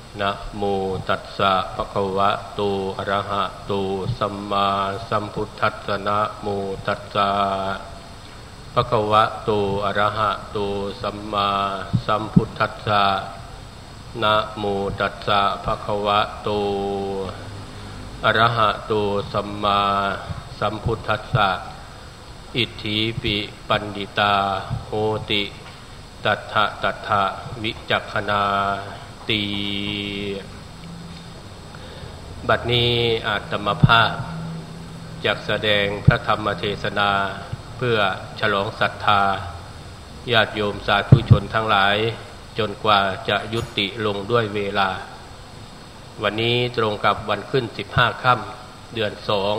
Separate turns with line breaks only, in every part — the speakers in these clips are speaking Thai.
นะโมตัสสะภะคะวะโตอะระหะโตสัมมาสัมพุทธัสสะนะโมตัสสะภะคะวะโตอะระหะโตสัมมาสัมพุทธัสสะนะโมตัสสะภะคะวะโตอะระหะโตสัมมาสัมพุทธัสสะอิทธิปิปันดิตาโหติตัทธะตัทธะวิจักขณาตีบัดนี้อาตมาภาพจักแสดงพระธรรมเทศนาเพื่อฉลองศรัทธาญาติโยมสาธุชนทั้งหลายจนกว่าจะยุติลงด้วยเวลาวันนี้ตรงกับวันขึ้น15 ค่ำเดือน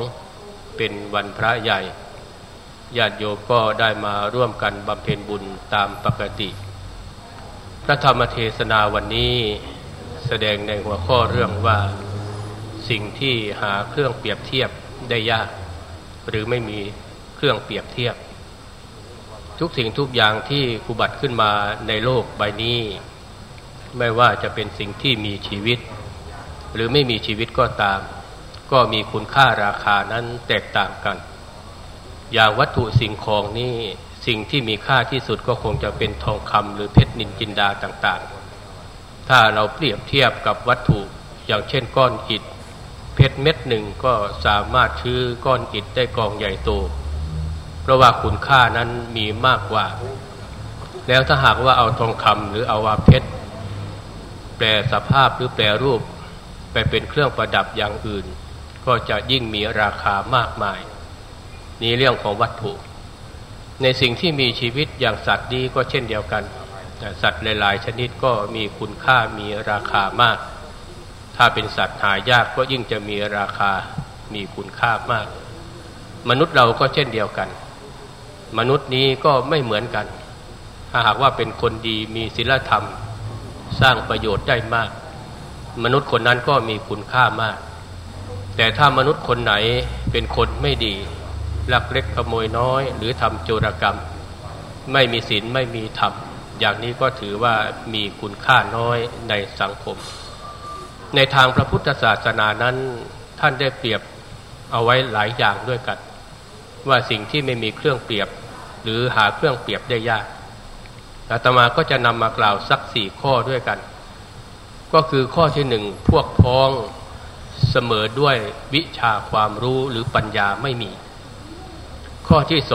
2เป็นวันพระใหญ่ญาติโยมก็ได้มาร่วมกันบำเพ็ญบุญตามปกติพระธรรมเทศนาวันนี้แสดงในหัวข้อเรื่องว่าสิ่งที่หาเครื่องเปรียบเทียบได้ยากหรือไม่มีเครื่องเปรียบเทียบทุกสิ่งทุกอย่างที่อุบัติขึ้นมาในโลกใบนี้ไม่ว่าจะเป็นสิ่งที่มีชีวิตหรือไม่มีชีวิตก็ตามก็มีคุณค่าราคานั้นแตกต่างกันอย่างวัตถุสิ่งของนี่สิ่งที่มีค่าที่สุดก็คงจะเป็นทองคำหรือเพชรนิลจินดาต่างๆถ้าเราเปรียบเทียบกับวัตถุอย่างเช่นก้อนอิฐเพชรเม็ดหนึ่งก็สามารถซื้อก้อนอิฐได้กองใหญ่โตเพราะว่าคุณค่านั้นมีมากกว่าแล้วถ้าหากว่าเอาทองคำหรือเอาว่าเพชรแปรสภาพหรือแปรรูปไปเป็นเครื่องประดับอย่างอื่นก็จะยิ่งมีราคามากมายนี่เรื่องของวัตถุในสิ่งที่มีชีวิตอย่างสัตว์นี้ก็เช่นเดียวกันสัตว์หลายๆชนิดก็มีคุณค่ามีราคามากถ้าเป็นสัตว์หายากก็ยิ่งจะมีราคามีคุณค่ามากมนุษย์เราก็เช่นเดียวกันมนุษย์นี้ก็ไม่เหมือนกันถ้าหากว่าเป็นคนดีมีศีลธรรมสร้างประโยชน์ได้มากมนุษย์คนนั้นก็มีคุณค่ามากแต่ถ้ามนุษย์คนไหนเป็นคนไม่ดีลักเล็กขโมยน้อยหรือทำโจรกรรมไม่มีศีลไม่มีธรรมอย่างนี้ก็ถือว่ามีคุณค่าน้อยในสังคมในทางพระพุทธศาสนานั้นท่านได้เปรียบเอาไว้หลายอย่างด้วยกันว่าสิ่งที่ไม่มีเครื่องเปรียบหรือหาเครื่องเปรียบได้ยากอาตมาก็จะนำมากล่าวสัก4 ข้อด้วยกันก็คือข้อที่1พวกพ้องเสมอด้วยวิชาความรู้หรือปัญญาไม่มีข้อที่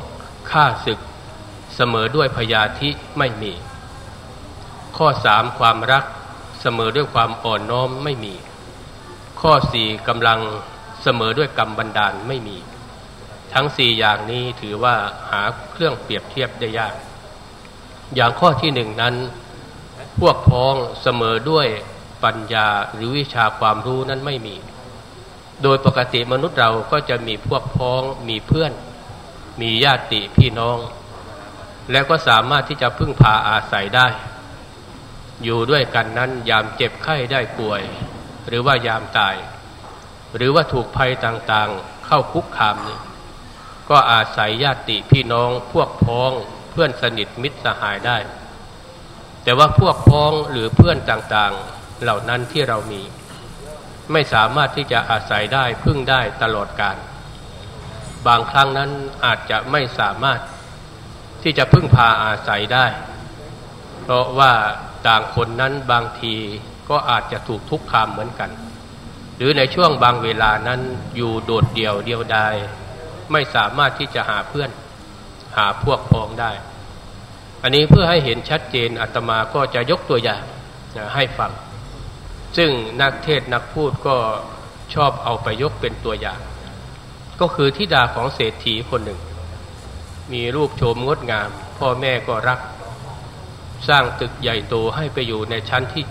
2ฆ่าศึกเสมอด้วยพยาธิไม่มีข้อ3ความรักเสมอด้วยความอ่อนน้อมไม่มีข้อ4กำลังเสมอด้วยกรรมบันดาลไม่มีทั้ง4อย่างนี้ถือว่าหาเครื่องเปรียบเทียบได้ยากอย่างข้อที่1นั้นพวกพ้องเสมอด้วยปัญญาหรือวิชาความรู้นั้นไม่มีโดยปกติมนุษย์เราก็จะมีพวกพ้องมีเพื่อนมีญาติพี่น้องแล้วก็สามารถที่จะพึ่งพาอาศัยได้อยู่ด้วยกันนั้นยามเจ็บไข้ได้ป่วยหรือว่ายามตายหรือว่าถูกภัยต่างๆเข้าคุกคามนี่ก็อาศัยญาติพี่น้องพวกพ้องเพื่อนสนิทมิตรสหายได้แต่ว่าพวกพ้องหรือเพื่อนต่างๆเหล่านั้นที่เรามีไม่สามารถที่จะอาศัยได้พึ่งได้ตลอดกาลบางครั้งนั้นอาจจะไม่สามารถที่จะพึ่งพาอาศัยได้เพราะว่าต่างคนนั้นบางทีก็อาจจะถูกทุกข์คามเหมือนกันหรือในช่วงบางเวลานั้นอยู่โดดเดี่ยวเดียวดายไม่สามารถที่จะหาเพื่อนหาพวกพ้องได้อันนี้เพื่อให้เห็นชัดเจนอาตมาก็จะยกตัวอย่างให้ฟังซึ่งนักเทศน์นักพูดก็ชอบเอาไปยกเป็นตัวอย่างก็คือธิดาของเศรษฐีคนหนึ่งมีรูปโฉมงดงามพ่อแม่ก็รักสร้างตึกใหญ่โตให้ไปอยู่ในชั้นที่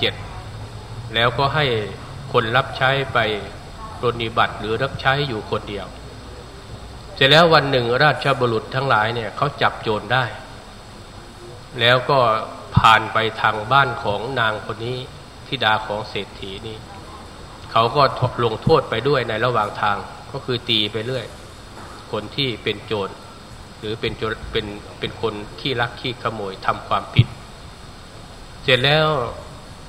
7แล้วก็ให้คนรับใช้ไปปรนนิบัติหรือรับใช้อยู่คนเดียวเสร็จแล้ววันหนึ่งราชบุรุษทั้งหลายเนี่ยเขาจับโจรได้แล้วก็ผ่านไปทางบ้านของนางคนนี้ธิดาของเศรษฐีนี่เขาก็ลงโทษไปด้วยในระหว่างทางก็คือตีไปเรื่อยคนที่เป็นโจรหรือเป็นคนขี้ลักขี้ขโมยทำความผิดเสร็จแล้ว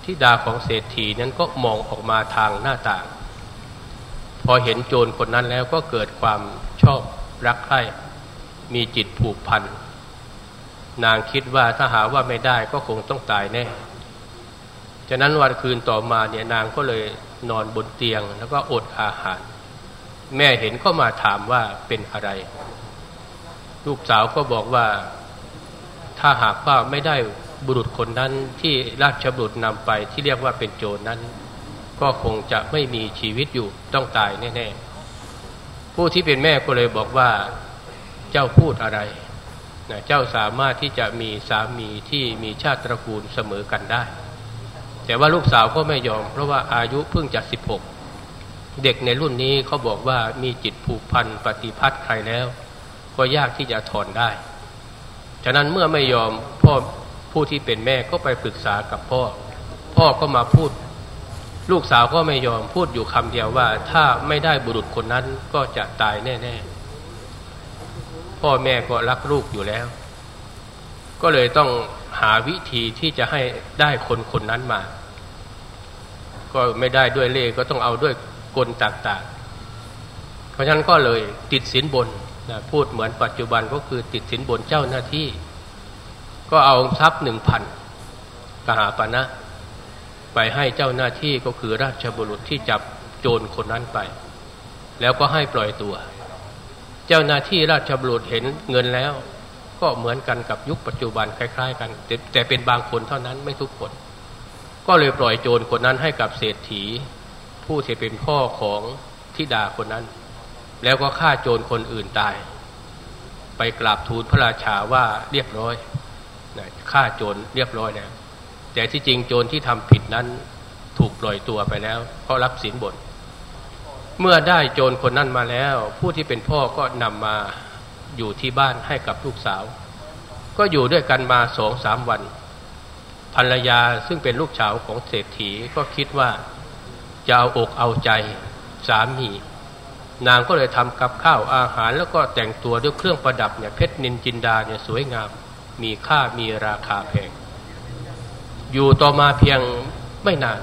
ธิดาของเศรษฐีนั้นก็มองออกมาทางหน้าต่างพอเห็นโจรคนนั้นแล้วก็เกิดความชอบรักใคร่มีจิตผูกพันนางคิดว่าถ้าหาว่าไม่ได้ก็คงต้องตายแน่ฉะนั้นวันคืนต่อมาเนี่ยนางก็เลยนอนบนเตียงแล้วก็อดอาหารแม่เห็นก็มาถามว่าเป็นอะไรลูกสาวก็บอกว่าถ้าหากว่าไม่ได้บุรุษคนนั้นที่ราชบุตรนำไปที่เรียกว่าเป็นโจรนั้นก็คงจะไม่มีชีวิตอยู่ต้องตายแน่ๆผู้ที่เป็นแม่ก็เลยบอกว่าเจ้าพูดอะไรนะเจ้าสามารถที่จะมีสามีที่มีชาติตระกูลเสมอกันได้แต่ว่าลูกสาวก็ไม่ยอมเพราะว่าอายุเพิ่งจะ16เด็กในรุ่นนี้เขาบอกว่ามีจิตผูกพันปฏิพัทธ์ใครแล้วก็ยากที่จะถอนได้ฉะนั้นเมื่อไม่ยอมพ่อผู้ที่เป็นแม่ก็ไปปรึกษากับพ่อก็มาพูดลูกสาวก็ไม่ยอมพูดอยู่คำเดียวว่าถ้าไม่ได้บุรุษคนนั้นก็จะตายแน่ๆพ่อแม่ก็รักลูกอยู่แล้วก็เลยต้องหาวิธีที่จะให้ได้คนนั้นมาก็ไม่ได้ด้วยเล่ห์ก็ต้องเอาด้วยกลต่างๆเพราะฉะนั้นก็เลยติดสินบนนะพูดเหมือนปัจจุบันก็คือติดสินบนเจ้าหน้าที่ก็เอาทรัพย์ 1,000 กหาปณะไปให้เจ้าหน้าที่ก็คือราชบุรุษที่จับโจรคนนั้นไปแล้วก็ให้ปล่อยตัวเจ้าหน้าที่ราชบุรุษเห็นเงินแล้วก็เหมือนกันกับยุคปัจจุบันคล้ายๆกันแต่เป็นบางคนเท่านั้นไม่ทุกคนก็เลยปล่อยโจรคนนั้นให้กับเศรษฐีผู้ที่เป็นพ่อของธิดาคนนั้นแล้วก็ฆ่าโจรคนอื่นตายไปกราบทูลพระราชาว่าเรียบร้อยฆ่าโจรเรียบร้อยแล้วแต่ที่จริงโจรที่ทำผิดนั้นถูกปล่อยตัวไปแล้วเพราะรับสินบนเมื่อได้โจรคนนั้นมาแล้วผู้ที่เป็นพ่อก็นำมาอยู่ที่บ้านให้กับลูกสาวก็อยู่ด้วยกันมา 2-3 วันภรรยาซึ่งเป็นลูกสาวของเศรษฐีก็คิดว่าจะเอาอกเอาใจสามีนางก็เลยทำกับข้าวอาหารแล้วก็แต่งตัวด้วยเครื่องประดับเนี่ยเพชรนินจินดาเนี่ยสวยงามมีค่ามีราคาแพงอยู่ต่อมาเพียงไม่นาน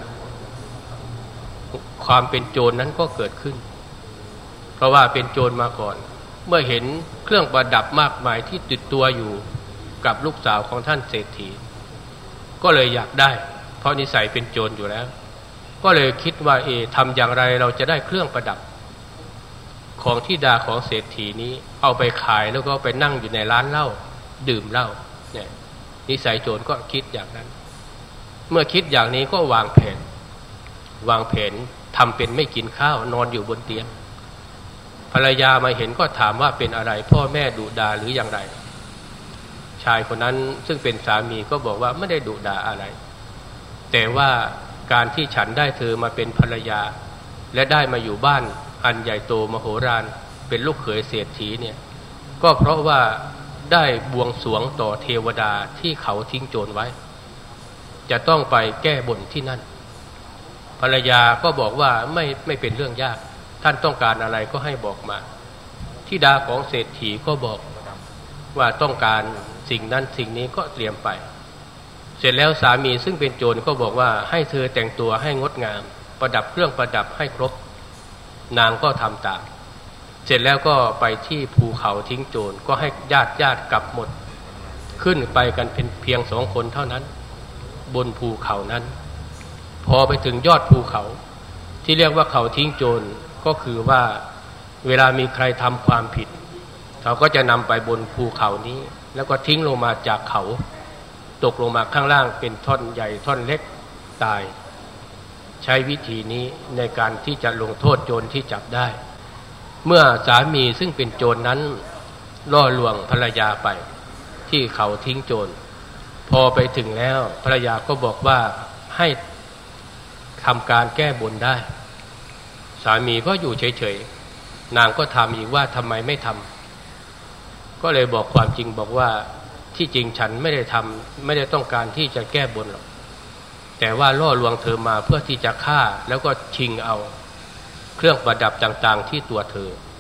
ความเป็นโจรนั้นก็เกิดขึ้นเพราะว่าเป็นโจรมาก่อนเมื่อเห็นเครื่องประดับมากมายที่ติดตัวอยู่กับลูกสาวของท่านเศรษฐีก็เลยอยากได้เพราะนิสัยเป็นโจรอยู่แล้วก็เลยคิดว่าทำอย่างไรเราจะได้เครื่องประดับของธิดาของเศรษฐีนี้เอาไปขายแล้วก็ไปนั่งอยู่ในร้านเหล้าดื่มเหล้าเนี่ยนิสัยโจรก็คิดอย่างนั้นเมื่อคิดอย่างนี้ก็วางแผนทำเป็นไม่กินข้าวนอนอยู่บนเตียงภรรยามาเห็นก็ถามว่าเป็นอะไรพ่อแม่ดุด่าหรืออย่างไรชายคนนั้นซึ่งเป็นสามีก็บอกว่าไม่ได้ดุด่าอะไรแต่ว่าการที่ฉันได้เธอมาเป็นภรรยาและได้มาอยู่บ้านอันใหญ่โตมโหฬารเป็นลูกเขยเศรษฐีเนี่ยก็เพราะว่าได้บวงสรวงต่อเทวดาที่เขาทิ้งโจรไว้จะต้องไปแก้บนที่นั่นภรรยาก็บอกว่าไม่เป็นเรื่องยากท่านต้องการอะไรก็ให้บอกมาธิดาของเศรษฐีก็บอกว่าต้องการสิ่งนั้นสิ่งนี้ก็เตรียมไปเสร็จแล้วสามีซึ่งเป็นโจรก็บอกว่าให้เธอแต่งตัวให้งดงามประดับเครื่องประดับให้ครบนางก็ทำตามเสร็จแล้วก็ไปที่ภูเขาทิ้งโจรก็ให้ญาติกลับหมดขึ้นไปกันเป็นเพียง2 คนเท่านั้นบนภูเขานั้นพอไปถึงยอดภูเขาที่เรียกว่าเขาทิ้งโจรก็คือว่าเวลามีใครทำความผิดเขาก็จะนำไปบนภูเขานี้แล้วก็ทิ้งลงมาจากเขาตกลงมาข้างล่างเป็นท่อนใหญ่ท่อนเล็กตายใช้วิธีนี้ในการที่จะลงโทษโจรที่จับได้เมื่อสามีซึ่งเป็นโจรนั้นล่อลวงภรรยาไปที่เขาทิ้งโจรพอไปถึงแล้วภรรยาก็บอกว่าให้ทำการแก้บนได้สามีก็อยู่เฉยๆนางก็ถามอีกว่าทำไมไม่ทำก็เลยบอกความจริงบอกว่าที่จริงฉันไม่ได้ต้องการที่จะแก้บนหรอกแต่ว่าล่อลวงเธอมาเพื่อที่จะฆ่าแล้วก็ชิงเอาเครื่องประดับต่างๆที่ตัวเธ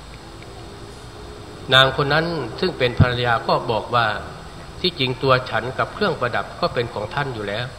อนางคนนั้นซึ่งเป็นภรรยาก็บอกว่าที่จริงตัวฉันกับเครื่องประดับก็เป็นของท่านอยู่แล้ว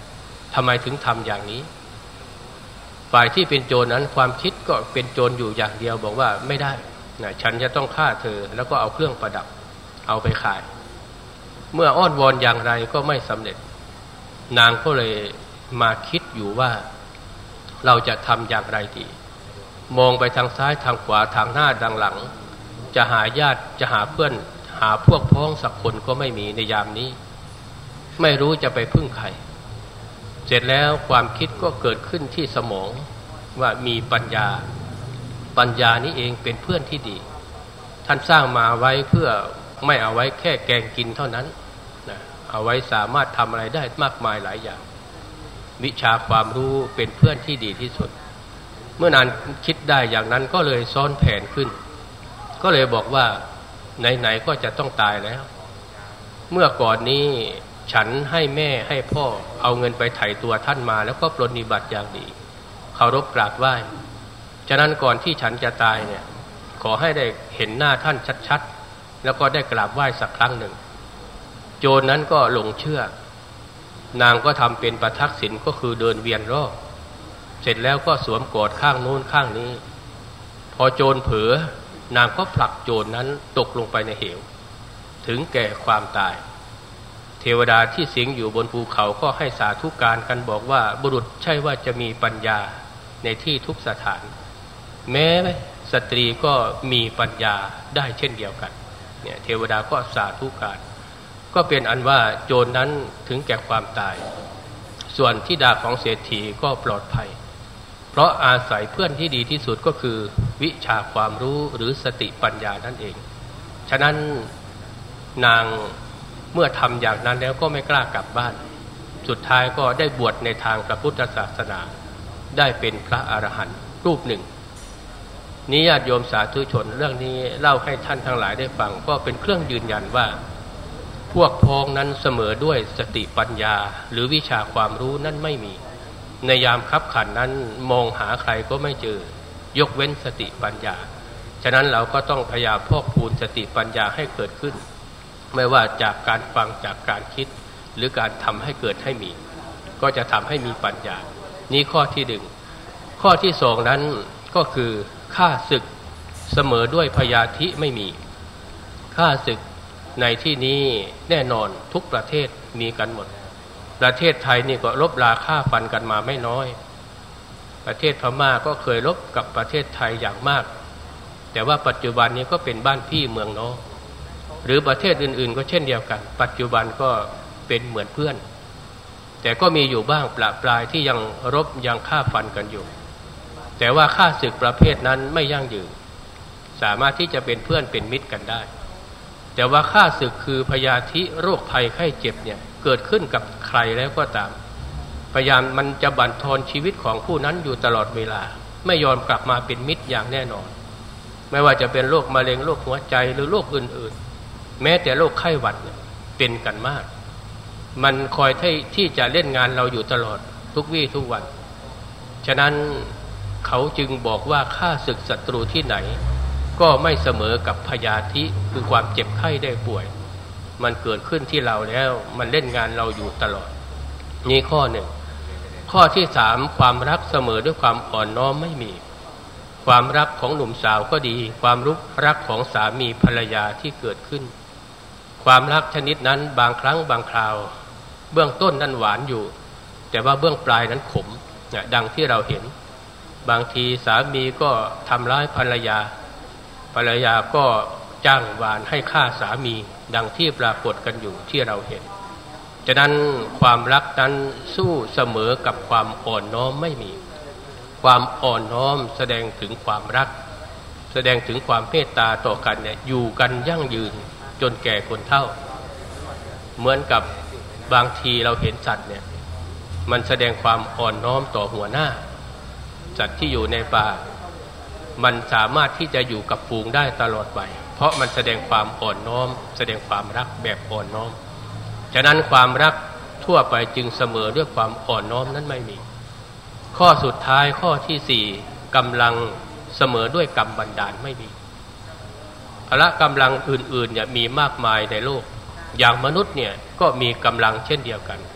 ทำไมถึงทำอย่างนี้ฝ่ายที่เป็นโจรนั้นความคิดก็เป็นโจรอยู่อย่างเดียวบอกว่าไม่ได้นะฉันจะต้องฆ่าเธอแล้วก็เอาเครื่องประดับเอาไปขายเมื่ออ้อนวอนอย่างไรก็ไม่สำเร็จนางก็เลยมาคิดอยู่ว่าเราจะทำอย่างไรดีมองไปทางซ้ายทางขวาทางหน้าทางหลังจะหาญาติจะหาเพื่อนหาพวกพ้องสักคนก็ไม่มีในยามนี้ไม่รู้จะไปพึ่งใครเสร็จแล้วความคิดก็เกิดขึ้นที่สมองว่ามีปัญญานี้เองเป็นเพื่อนที่ดีท่านสร้างมาไว้เพื่อไม่เอาไว้แค่แกงกินเท่านั้นนะเอาไว้สามารถทำอะไรได้มากมายหลายอย่างวิชาความรู้เป็นเพื่อนที่ดีที่สุดเมื่อนานคิดได้อย่างนั้นก็เลยซ้อนแผนขึ้นก็เลยบอกว่าไหนๆก็จะต้องตายแล้วเมื่อก่อนนี้ฉันให้แม่ให้พ่อเอาเงินไปไถ่ตัวท่านมาแล้วก็ปรนนิบัติอย่างดีเคารพกราบไหว้ฉะนั้นก่อนที่ฉันจะตายเนี่ยขอให้ได้เห็นหน้าท่านชัดๆแล้วก็ได้กราบไหว้สักครั้งหนึ่งโจรนั้นก็หลงเชื่อนางก็ทำเป็นประทักษิณก็คือเดินเวียนรอบเสร็จแล้วก็สวมกอดข้างโน้นข้างนี้พอโจรเผลอนางก็ผลักโจรนั้นตกลงไปในเหวถึงแก่ความตายเทวดาที่สิงอยู่บนภูเขาก็ให้สาธุการกันบอกว่าบุรุษใช่ว่าจะมีปัญญาในที่ทุกสถานแม้สตรีก็มีปัญญาได้เช่นเดียวกันเนี่ยเทวดาก็สาธุการก็เป็นอันว่าโจรนั้นถึงแก่ความตายส่วนธิดาของเศรษฐีก็ปลอดภัยเพราะอาศัยเพื่อนที่ดีที่สุดก็คือวิชาความรู้หรือสติปัญญานั่นเองฉะนั้นนางเมื่อทำอย่างนั้นแล้วก็ไม่กล้ากลับบ้านสุดท้ายก็ได้บวชในทางพระพุทธศาสนาได้เป็นพระอรหันต์รูปหนึ่งนี้ญาติโยมสาธุชนเรื่องนี้เล่าให้ท่านทั้งหลายได้ฟังก็เป็นเครื่องยืนยันว่าพวกพ้องนั้นเสมอด้วยสติปัญญาหรือวิชาความรู้นั้นไม่มีในยามคับขันนั้นมองหาใครก็ไม่เจอยกเว้นสติปัญญาฉะนั้นเราก็ต้องพยายามพอกพูนสติปัญญาให้เกิดขึ้นไม่ว่าจากการฟังจากการคิดหรือการทำให้เกิดให้มีก็จะทำให้มีปัญญานี้ข้อที่หนึ่งข้อที่สองนั้นก็คือฆ่าศึกเสมอด้วยพยาธิไม่มีฆ่าศึกในที่นี้แน่นอนทุกประเทศมีกันหมดประเทศไทยนี่ก็รบราฆ่าฟันกันมาไม่น้อยประเทศพม่าก็เคยรบกับประเทศไทยอย่างมากแต่ว่าปัจจุบันนี้ก็เป็นบ้านพี่เมืองน้องหรือประเทศอื่นๆก็เช่นเดียวกันปัจจุบันก็เป็นเหมือนเพื่อนแต่ก็มีอยู่บ้างประปรายที่ยังรบยังฆ่าฟันกันอยู่แต่ว่าฆ่าศึกประเภทนั้นไม่ยั่งยืนสามารถที่จะเป็นเพื่อนเป็นมิตรกันได้แต่ว่าฆ่าศึกคือพยาธิโรคภัยไข้เจ็บเนี่ยเกิดขึ้นกับใครแล้วก็ตามพยายามมันจะบั่นทอนชีวิตของผู้นั้นอยู่ตลอดเวลาไม่ยอมกลับมาเป็นมิตรอย่างแน่นอนไม่ว่าจะเป็นโรคมะเร็งโรคหัวใจหรือโรคอื่นๆแม้แต่โรคไข้หวัดเนี่ยเป็นกันมากมันคอยที่จะเล่นงานเราอยู่ตลอดทุกวี่ทุกวันฉะนั้นเขาจึงบอกว่าฆ่าศึกศัตรูที่ไหนก็ไม่เสมอกับพยาธิคือความเจ็บไข้ได้ป่วยมันเกิดขึ้นที่เราแล้วมันเล่นงานเราอยู่ตลอดนี่ข้อหนึ่งข้อที่สามความรักเสมอด้วยความอ่อนน้อมไม่มีความรักของหนุ่มสาวก็ดีความรักของสามีภรรยาที่เกิดขึ้นความรักชนิดนั้นบางครั้งบางคราวเบื้องต้นนั้นหวานอยู่แต่ว่าเบื้องปลายนั้นขมดังที่เราเห็นบางทีสามีก็ทำร้ายภรรยาก็จ้างวานให้ฆ่าสามีดังที่ปรากฏกันอยู่ที่เราเห็นฉะนั้นความรักนั้นสู้เสมอกับความอ่อนน้อมไม่มีความอ่อนน้อมแสดงถึงความรักแสดงถึงความเมตตาต่อกันเนี่ยอยู่กันยั่งยืนจนแก่คนเฒ่าเหมือนกับบางทีเราเห็นสัตว์เนี่ยมันแสดงความอ่อนน้อมต่อหัวหน้าสัตว์ที่อยู่ในป่ามันสามารถที่จะอยู่กับฝูงได้ตลอดไปเพราะมันแสดงความอ่อนน้อมแสดงความรักแบบอ่อนน้อมฉะนั้นความรักทั่วไปจึงเสมอด้วยความอ่อนน้อมนั้นไม่มีข้อสุดท้ายข้อที่สี่กำลังเสมอด้วยกรรมบันดาลไม่มีพละกำลังอื่นๆเนี่ยมีมากมายในโลกอย่างมนุษย์เนี่ยก็มีกำลังเช่นเดียวกัน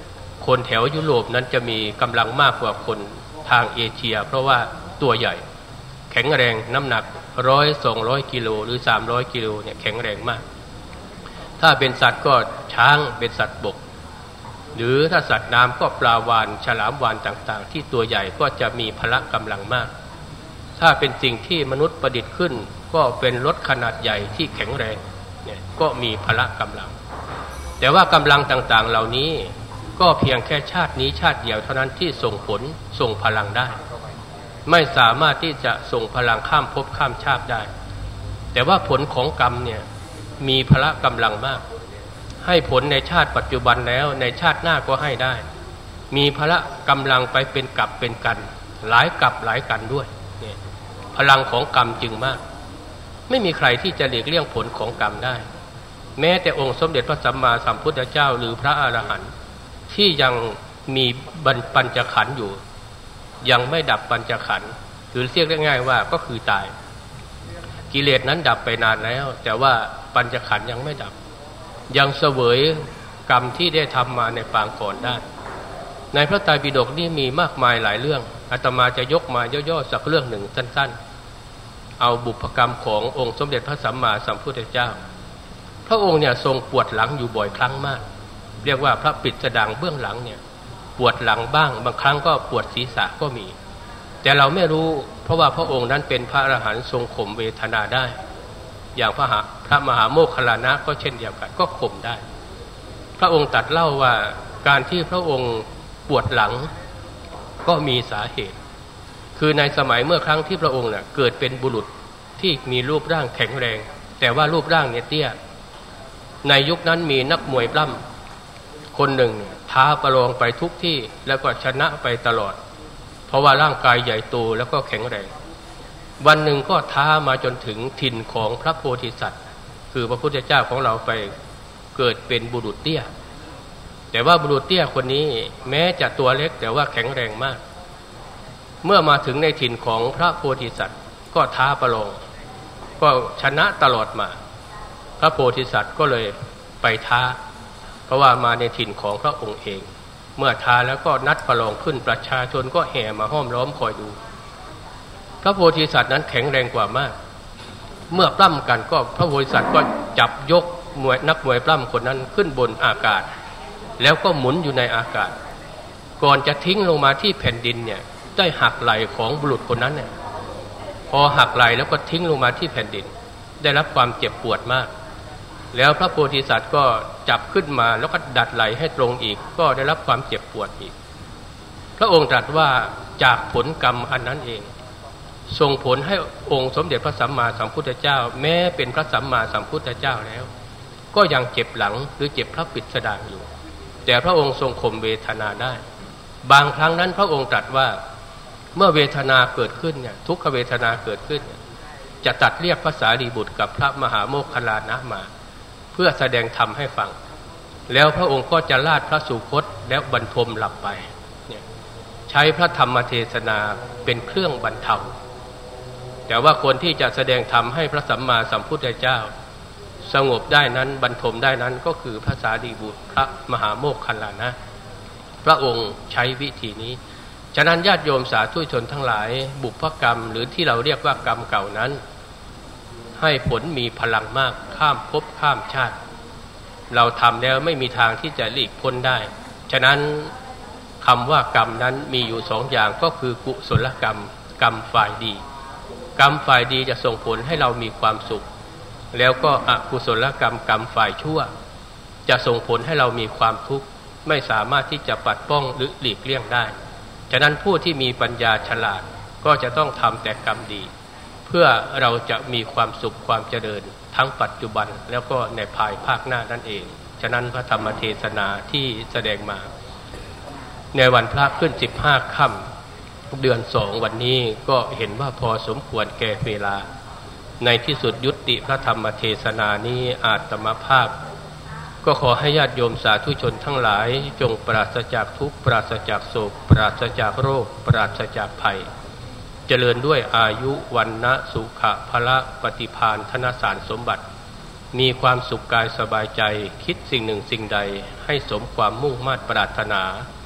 คนแถวยุโรปนั้นจะมีกำลังมากกว่าคนทางเอเชียเพราะว่าตัวใหญ่แข็งแรงน้ำหนัก100-200 กิโลหรือ300 กิโลเนี่ยแข็งแรงมากถ้าเป็นสัตว์ก็ช้างเป็นสัตว์บกหรือถ้าสัตว์น้ำก็ปลาวาฬฉลามวาฬต่างๆที่ตัวใหญ่ก็จะมีพละกำลังมากถ้าเป็นสิ่งที่มนุษย์ประดิษฐ์ขึ้นก็เป็นรถขนาดใหญ่ที่แข็งแรงเนี่ยก็มีพละกำลังแต่ว่ากำลังต่างๆเหล่านี้ก็เพียงแค่ชาตินี้ชาติเดียวเท่านั้นที่ส่งผลส่งพลังได้ไม่สามารถที่จะส่งพลังข้ามภพข้ามชาติได้แต่ว่าผลของกรรมเนี่ยมีพละกำลังมากให้ผลในชาติปัจจุบันแล้วในชาติหน้าก็ให้ได้มีพละกำลังไปเป็นกลับเป็นกันหลายกลับหลายกันด้วยเนี่ยพลังของกรรมจึงมากไม่มีใครที่จะหลีกเลี่ยงผลของกรรมได้แม้แต่องค์สมเด็จพระสัมมาสัมพุทธเจ้าหรือพระอรหันต์ที่ยังมีปัญจขันธ์อยู่ยังไม่ดับปัญจขันธ์หรือเรียกได้ง่ายว่าก็คือตายกิเลสนั้นดับไปนานแล้วแต่ว่าปัญจขันธ์ยังไม่ดับยังเสวยกรรมที่ได้ทำมาในปางก่อนได้ในพระไตรปิฎกนี่มีมากมายหลายเรื่องอาตมาจะยกมาย่อๆสักเรื่องหนึ่งสั้นๆเอาบุพกรรมขององค์สมเด็จพระสัมมาสัมพุทธเจ้าพระองค์เนี่ยทรงปวดหลังอยู่บ่อยครั้งมากเรียกว่าพระปิดสดังเบื้องหลังเนี่ยปวดหลังบ้างบางครั้งก็ปวดศีรษะก็มีแต่เราไม่รู้เพราะว่าพระองค์นั้นเป็นพระอรหันต์ทรงข่มเวทนาได้อย่างพระมหาโมคคัลลานะก็เช่นเดียวกันก็ข่มได้พระองค์ตรัสเล่าว่าการที่พระองค์ปวดหลังก็มีสาเหตุคือในสมัยเมื่อครั้งที่พระองค์เนี่ยเกิดเป็นบุรุษที่มีรูปร่างแข็งแรงแต่ว่ารูปร่างเนี่ยเตี้ยในยุคนั้นมีนักมวยปล้ำคนหนึ่งท้าประลองไปทุกที่แล้วก็ชนะไปตลอดเพราะว่าร่างกายใหญ่โตแล้วก็แข็งแรงวันหนึ่งก็ท้ามาจนถึงถิ่นของพระโพธิสัตว์คือพระพุทธเจ้าของเราไปเกิดเป็นบุรุษเตี้ยแต่ว่าบุรุษเตี้ยคนนี้แม้จะตัวเล็กแต่ว่าแข็งแรงมากเมื่อมาถึงในถิ่นของพระโพธิสัตว์ก็ท้าประลองก็ชนะตลอดมาพระโพธิสัตว์ก็เลยไปท้าเพราะว่ามาในถิ่นของพระองค์เองเมื่อท้าแล้วก็นัดประลองขึ้นประชาชนก็แห่มาห้อมล้อมคอยดูพระโพธิสัตว์นั้นแข็งแรงกว่ามากเมื่อปล้ำกันก็พระโพธิสัตว์ก็จับยกนักมวยปล้ำคนนั้นขึ้นบนอากาศแล้วก็หมุนอยู่ในอากาศก่อนจะทิ้งลงมาที่แผ่นดินเนี่ยได้หักไหล่ของบุรุษคนนั้นเนี่ยพอหักไหล่แล้วก็ทิ้งลงมาที่แผ่นดินได้รับความเจ็บปวดมากแล้วพระโพธิสัตว์ก็จับขึ้นมาแล้วก็ดัดไหล่ให้ตรงอีกก็ได้รับความเจ็บปวดอีกพระองค์ตรัสว่าจากผลกรรมอันนั้นเองส่งผลให้องค์สมเด็จพระสัมมาสัมพุทธเจ้าแม้เป็นพระสัมมาสัมพุทธเจ้าแล้วก็ยังเจ็บหลังหรือเจ็บพระปิดสดางอยู่แต่พระองค์ทรงข่มเวทนาได้บางครั้งนั้นพระองค์ตรัสว่าเมื่อเวทนาเกิดขึ้นเนี่ยทุกขเวทนาเกิดขึ้นจะตัดเรียกพระสารีบุตรกับพระมหาโมคคัลลานะมาเพื่อแสดงธรรมให้ฟังแล้วพระองค์ก็จะลาดพระสุคตแล้วบรรทมหลับไปเนี่ยใช้พระธรรมเทศนาเป็นเครื่องบรรเทาแต่ว่าคนที่จะแสดงธรรมให้พระสัมมาสัมพุทธเจ้าสงบได้นั้นบรรทมได้นั้นก็คือพระสารีบุตรพระมหาโมคคัลลานะพระองค์ใช้วิธีนี้ฉะนั้นญาติโยมสาธุชนทั้งหลายบุพกรรมหรือที่เราเรียกว่ากรรมเก่านั้นให้ผลมีพลังมากข้ามภพข้ามชาติเราทำแล้วไม่มีทางที่จะหลีกพ้นได้ฉะนั้นคำว่ากรรมนั้นมีอยู่สองอย่างก็คือกุศลกรรมกรรมฝ่ายดีกรรมฝ่ายดีจะส่งผลให้เรามีความสุขแล้วก็อกุศลกรรมกรรมฝ่ายชั่วจะส่งผลให้เรามีความทุกข์ไม่สามารถที่จะปัดป้องหรือหลีกเลี่ยงได้ฉะนั้นผู้ที่มีปัญญาฉลาดก็จะต้องทำแต่กรรมดีเพื่อเราจะมีความสุขความเจริญทั้งปัจจุบันแล้วก็ในภายภาคหน้านั่นเองฉะนั้นพระธรรมเทศนาที่แสดงมาในวันพระขึ้น15 ค่ำเดือน2วันนี้ก็เห็นว่าพอสมควรแก่เวลาในที่สุดยุติพระธรรมเทศนานี้อาตมาภาพก็ขอให้ญาติโยมสาธุชนทั้งหลายจงปราศจากทุกข์ปราศจากโศกปราศจากโรคปราศจากภัยเจริญด้วยอายุวันนะสุขะพละปฏิภาณธนสารสมบัติมีความสุขกายสบายใจคิดสิ่งหนึ่งสิ่งใดให้สมความมุ่งมา่ปรารถนา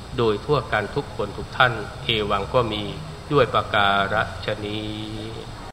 โดยทั่วกันทุกคนทุกท่านเอวังก็มีด้วยประการฉะนี้